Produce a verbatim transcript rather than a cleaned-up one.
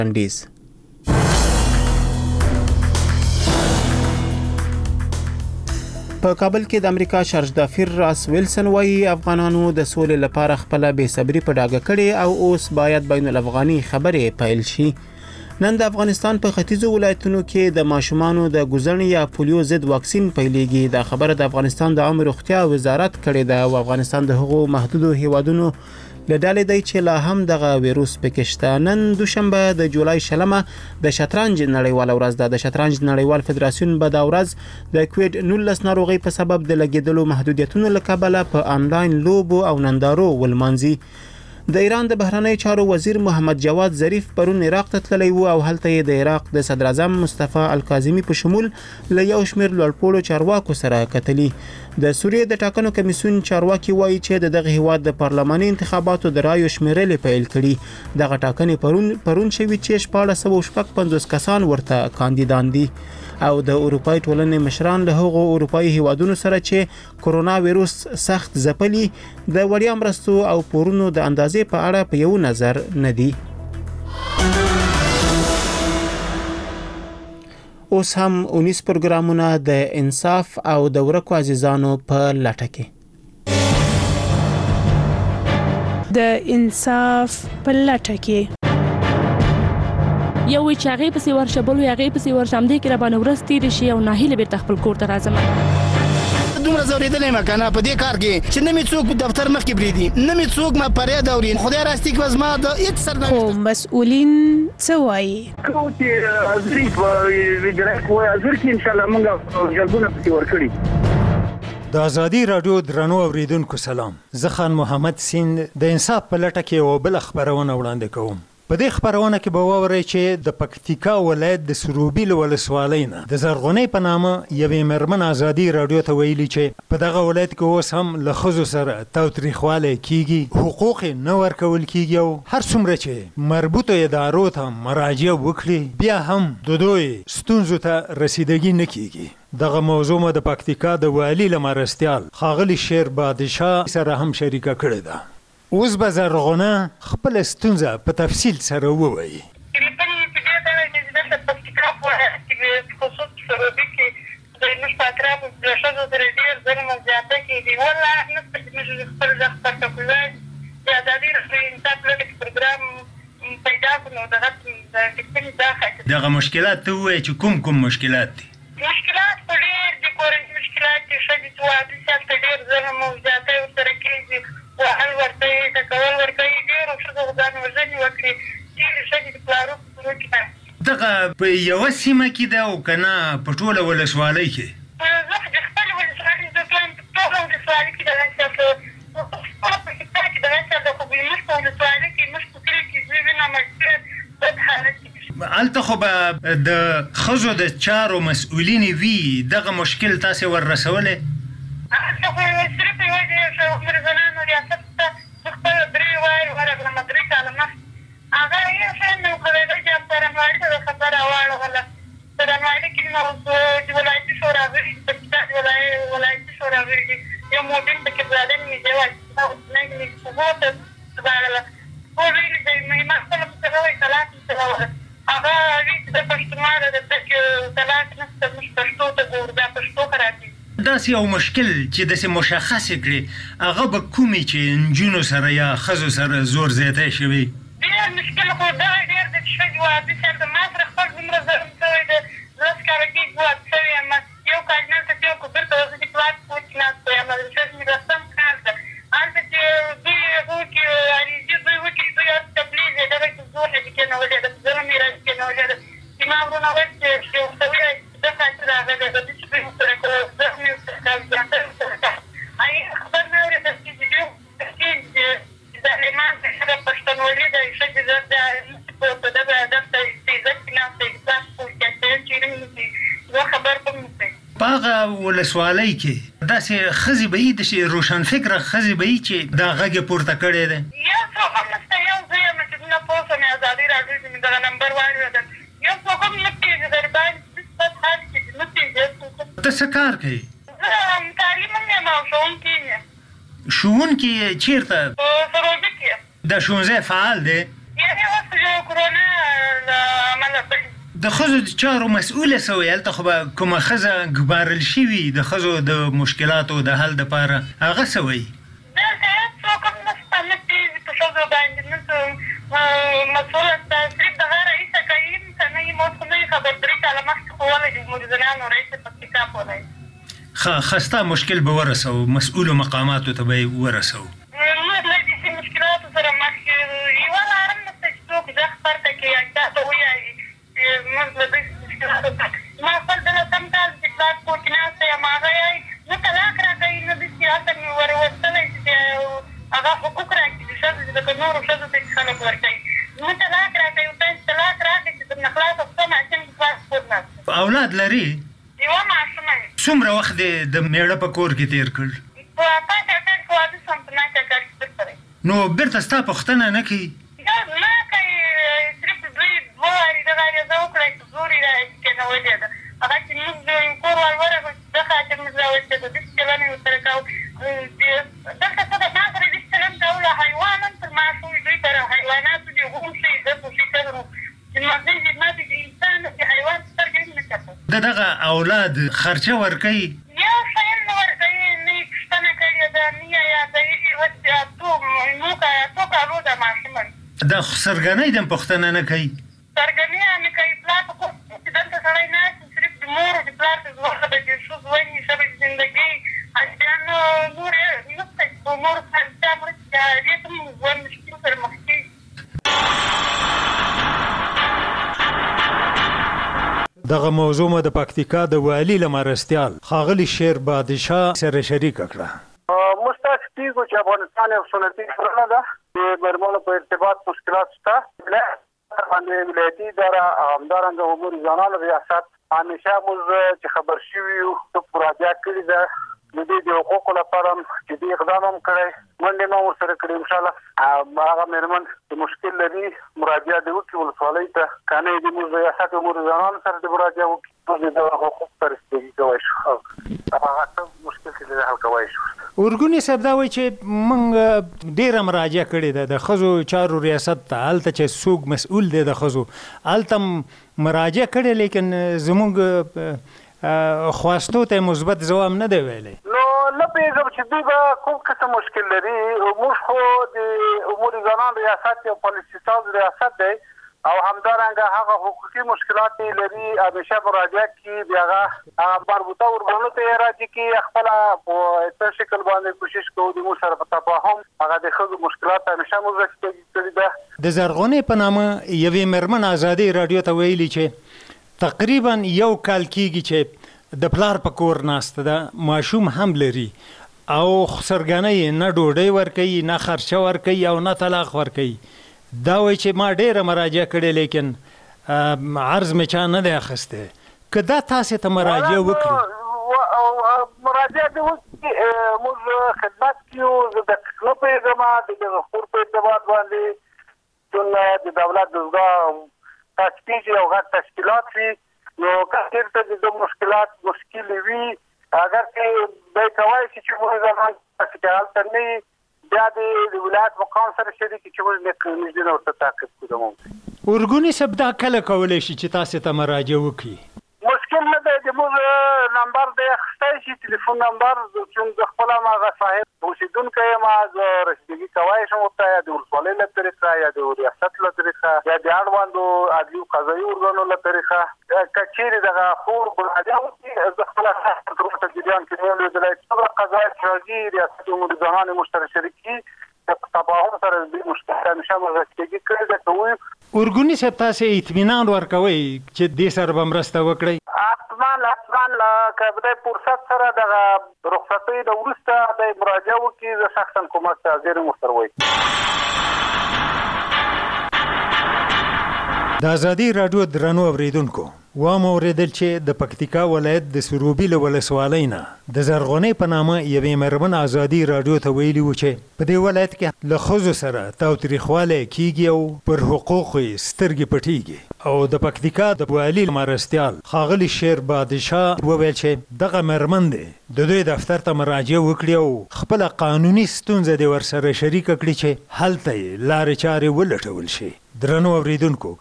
لنډیز. په کابل کې د امریکا شارج دافیر راس ویلسن وایي افغانانو د سولې لپاره خپل بے صبري په ډاګه کړي او اوس باید بین الافغاني خبرې پیل شي. نن د افغانستان په ختیځو ولایتونو کې د ماشومانو د ګوزڼ یا پولیو ضد واکسین پیلېږي. دا خبره د افغانستان د عامه روغتیا وزارت کړې ده او افغانستان د هغو محدودو هیوادونو له ډلې دی چې لا هم دغه ویروس پکې شته. نن دوشنبه د جولای شلمه د شطرنج نړیواله ورځ ده. د شطرنج نړیوال فدراسیون به دا ورځ د کووډ نولس ناروغۍ په سبب د لګېدلو محدودیتونو له کبله په آنلاین لوبو او نندارو ولمانځي. د ایران د بهرنی چارو وزیر محمد جواد ظریف پرون عراق ته تللی و او هلته یې د عراق د صدر اعظم مصطفی الکاظمي په شمول له یو شمېر لوړپوړو چارواکو سره کتلي. د سوریې د ټاکنو کمیسیون چارواکي وایي چې د دغه هیواد د پارلماني انتخاباتو د رایو شمیرل پیل کړي. دغه ټاکنې پرون پرون شوي چې شپاړس سوه شپږ پنځوس کسان ورته کاندیدان دي او د اروپای ټولنې مشران له هغو اروپایي هیوادونو سره چې کرونا ویروس سخت ځپلي د وړیا مرستو او پورونو د اندازې په اړه په یو نظر نه دي. اوس هم اونیس پروګرامونه د انصاف او د ورکو عزیزانو په لټه کې. د انصاف په لټه کې یو چې هغه پسې ورشه بل هغه پسې ورشه هم دې کې را باندې ورس تیر شي او ناهیله بیرته خپل کور ته راځم. دومره زوریدلې ما کنه په دې کار کې چې نه می څوک دفتر مخ کې بریدي نه می څوک ما پرې دورین خدای راستي کوز ما د هیڅ سر نه. خو مسؤلین څه وایي؟ کوم چې ازری په ویډرک وای ازر کې ان شاء الله موږ جلبونه پکې ورکړي. د ازادي رادیو درنو اوریدونکو سلام. زه خان محمد سین د انصاف په لټه کې او بل خبرونه وړاندې کوم. په دې خبرونه کې به واورئ چې د پکتیکا ولایت د سروبیل ولسوالۍ نه د زرغونې په نامه یوې مېرمن ازادي رادیو ته ویلي چې په دغه ولایت کې اوس هم له ښځو سره تاوتریخوالی کیږي، حقوق یې نه ورکول کیږي او هر څومره چې مربوطو ادارو ته مراجعه وکړي بیا هم د دوی ستونزو ته رسیدګي نه کیږي. دغه موضوع مو د پکتیکا د والي له مرستیال ښاغلي شیر بادشاه سره هم شریکه کړې ده. اوس به زرغونه خپل ستونزه په تفصیل سره ووایي. دغه مشکلات ته ووایي چې کوم کوم مشکلات دي؟ مشکلات خو ډېر دي، کورني مشکلات چې ښځې چې واده شي هلته ډېر ظلم او زیاتی ورسره کېږي، وهل ورته یې ټکول ورته یې ډېرو ښځو ځان وژنې وکړې، ډېرې ښځې د پلارو په کورو کې دغه په یوه سیمه کې ده او که نه په ټوله ولسوالۍ کې؟ زه د خپلې ولسوالۍ زه تلم په ټوله ولسوالۍ کې دغه شی خپله په کتاب کې دغه شی ده، خو زموږ په ولسوالۍ کې زموږ په کلي کې زه وینم ډېر بد حالت کې. هلته خو به د ښځو د چارو مسؤلینې وي، دغه مشکل تاسې ور رسولی؟ هلته خو صرف یوازې عمر زنانو ریاست ته زه خپله درې وارې ورغلم، درې کاله مخکې هغه یو شی مې وکړی چې څارنوالي ته د خبره واړوله. څارنوالي کې نو چې ولایتي شورا غړي دي، پکتیکا ولایتي شورا غړي دي، یو موبین پکې ظالم مې دی واچولی مې اوبو ته ژباړله. ټول ویلي دی ما خپله مسله وایي طلاق مې سره وکړه. هغه وایي چې د پښتونواله ده چې طلاق نشته، موږ پښتو ته ګورو، دا پښتو خرابېږي. داسې یو مشکل چې داسې مشخص کړي هغه به کومې چې نجونو سره یا ښځو سره زور زیاتی شوي؟ ډېر مشکل خو دغه ډېر دی چې ښځې واده شي. هلته ما سره خپل دومره ظلم شوی دی، لس کاله کېږي واده شوی یم، یو کال مې هلته تېر کړو، بېرته زه چې پلار کور کې ناسته یم، د ښځې مې لسم کال ده. هلته چې دوی هغه وکړي عریضې دوی وکړي، دوی هلته تبلیغ یې دغه کې زور یې کېنولې ده، ظلم یې را کېنولې ده. زما ورونه ویل چې ورته ووایه چې ده خاطر راغلی ده، دوی چې دوی ورسره کوي زخم یې ورسره کوي، زیاتی ورسره کوي. هغې خبر نه اورېدل چې دوی چې ظالمان چې ښځه پښتونولي ده، ښځې زر ده په دغه هدف ته عزت کې ناسته احساس کوي چې چېرې نشي زه خبر به م کوي. په هغه ولسوالۍ کې داسې ښځې به وي، داسې روښانفکره ښځې به وي چې دا غږ یې پورته کړی دی؟ یو څوک هم نشته، یو زه یم چې نه پوه شوم ازادي راډیو چې مې دغه نمبر واورېدل، یو څوک هم نه پېژني، درباندې بد حال کې نه پېژني. ته څه کار کوې؟ زه تعلیم هم یم او ښوونکې یم. ښوونکي یې چېرته؟ په سروبي کې. دا ښوونځی فعال دی؟ یعنې اوس کرونا له د ښځو د چارو مسؤله سوی هلته خو به کومه ښځه ګمارل شوي د ښځو د مشکلاتو د حل دپاره هغه څه وایي دلته هېڅ څوک هم نشته نه پوهېږي په ښځو باندې نه مسؤله شته صرف دغه رئیسه که یم که نه یم اوس خو نه یې خبر درې کاله مخکې خو ولی د مریضانو رئیس پکتیکا پولی ښه خسته مشکل به ورسوو مسؤلو مقاماتو ته به یې ورسوو موږ له دې مشکلاتو سره مخ یوه لاره هم نشته چې څوک غږ پورته کړي یا چا ته ووایي موږ له دې مشکلاتو سره ما خپل د لسم کال چې پلار کور کې ناسته یم هغه یې نه طلاق راکوي نه داسې هلته مې وروستلی چې هغه حقوق راکړي د ښځو چې لکه نورو ښځو ته چې خلک ورکوي نه طلاق راکوي ورته چې طلاق راکړي چې درنه خلاصه شوه ماشوم د پلار کور ناسته اولاد لري یوه ماشومه څومره وخت دې د میړه په کور کې تېر کړ په پاس اکر کې واده شوم په ناچه اکر کې بېرته دی نو بیرته ستا پوښتنه نه کوي نه کوي صرف دوی دوه وارې دغه عریضه وکړه چې زور یې راکېنولې ده هغه چې موږ د کور وال ورغلو چې ده خاطر موږ راوستېدو داسې چلن یې ورسره کوو دلته څه ده ما سره داسې چلن کولو حیوان هم تر ما شوي دوی تر حیواناتو دې غوم شي ده پوښي کړو چې مغزي خدمت د انسان د حیوان سترګې هم نه کتل د دغه اولاد خرچه ورکوي یو شی هم نه ورکوي نه یې پوښتنه کړې ده نه یې یادوي اوس اتو موږ اتو کالو ده ماشومه د سرګنۍ دم پوښتنه نه کوي سرګنۍ یې نه کوي پلار په کور چې دلته سړی ناست وي صرف د مور د پلار د ژوند د ښځو ونې ژبې زندګۍ اړتیا نو نور یې نشته چې په مور اړتیا مړه چې د هغې ته هم ژوند مشکل سره مخ کېږي دغه موضوع مو د پکتیکا د والي له مرستیال ښاغلي شیر بادشاه سره شریکه کړه موږ تاسو پیږو چې افغانستان یو سنتي ټولنه ده د مېرمنو په ارتباط مشکلات شته باندې ولایتي اداره همدارنګه امور ځوانانو ریاست همیشه موږ چې خبر شوي یو مراجعه کړې ده د دې د حقوقو لپاره جدي اقدام هم کړی منډې ما ورسره کړې انشاءالله هغه مېرمن چې مشکل لري مراجعه دې وکړي ولسوالۍ ته که نه یې د موږ ریاست امور ځوانانو سره د مراجعه وکړي موږ د حقوق سره استفادې کولی شو هغه څه مشکل چې دی حل کولی شو ورګونی صاحب دا وایي چې موږ ډېره مراجعه کړې ده د ښځو چارو ریاست ته هلته چې څوک مسؤل دی د ښځو هلته مراجعه کړې لیکن زموږ خواستو ته مثبت ځواب نه دی ویلی نو نه پوهېږم چې دوی به کوم قسم مشکل لري موږ خو د امور ځوانان ریاست یو پالیسي ساز ریاست دی او همدارنګه هغه حقوقي مشکلات لري همیشه مراجعه کړي بیا هغه مربوطه ارګانونو ته یې راجع کړي خپله په څه شکل باندې کوشش کوو د موږ سره په تفاهم هغه د ښځو مشکلات همیشه موږ رسیدګي کړې ده د زرغونې په نامه یوې مېرمن ازادۍ راډیو ته ویلي چې تقریبا یو کال کېږي چې د پلار په کور ناسته ده ماشوم هم لري او سرګنۍ نه ډوډۍ ورکوي نه خرچه ورکوي او نه طلاق ورکوي دا وایي چې ما ډېره مراجعه کړې لیکن عرض مې چا نه دی اخیستی که دا تاسې ته مراجعه وکړي مراجعه دې وکړي موږ خدمت کیو زه دقیق نه پوهېږم د دغه خور په ارتباط باندې چون د دولت دستګاه تشکیل او غټ تشکیلات وي نو که چېرته د ده مشکلات مشکلې وي اگر چې دی کولی شي چې موږ زمان چې هلته نه وي بیا د ولایت مقام سره شریک چې موږ نږدې نه ورته تعقیب کړو د ممکن ارګوني صاحب دا کله کولی شي چې تاسې ته مراجعه وکړي مشکل نه دی د موږ نمبر دی اخیستی شي تلیفون نمبر چون زه خپله هم هغه صاحب اوسېدونکی یم زه رسیدګي کولی شم ورته یا د ولسوالۍ له طریقه یا د ریاست له طریقه یا د اړوندو عدلي قضایي ارګانو له طریقه که چېرې دغه خور مراجعه وکړي زه خپله ورته جریان کې نه یم لیدلی څومره قضایت راځي ریاست امور ځوانان موږ سره شریک کړي په تفاهم سره دې مشکل همیشه موږ رسیدګي کړې ده کوو ارګوني صاحب تاسې اطمینان ورکوئ چې دې سره به مرسته وکړئ حتما حتما که د فرصت سره دغه رخصتۍ نه وروسته د مراجعه وکړي زه شخصا کومک ته حاضر یم ورسره وایي د ازادي راډیو درنو اوریدونکو وام اوریدل چې د پکتیکا ولایت د سروبي له ولسوالۍ نه د زرغونې په نامه یوې مېرمن ازادي راډیو ته ویلي و چې په دې ولایت کې له ښځو سره تاوتریخوالی کیږي او پر حقوقو یې سترګې پټېږي او د پکتیکا د والي مرستیال ښاغلي شیر بادشاه وویل چې دغه مېرمن دی د دوی دفتر ته مراجعه وکړي او خپله قانوني ستونزه دې ورسره شریکه کړي چې هلته یې لارې چارې ولټول شي درنو اوریدونکو